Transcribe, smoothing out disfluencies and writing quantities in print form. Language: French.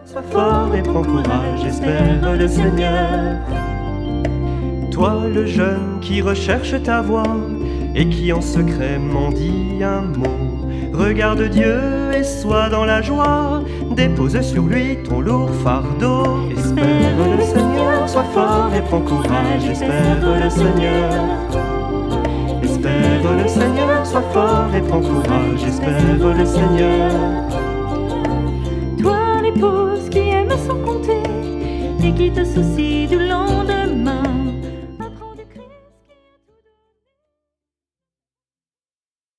Sois fort et prends courage, espère le Seigneur. Toi le jeune qui recherche ta voix et qui en secret m'en dit un mot, regarde Dieu et sois dans la joie, dépose sur lui ton lourd fardeau. Espère le Seigneur, sois fort et prends courage, espère le Seigneur. Espère le Seigneur, sois fort et prends courage, espère le Seigneur. Toi l'épouse qui aime sans compter et qui te soucie du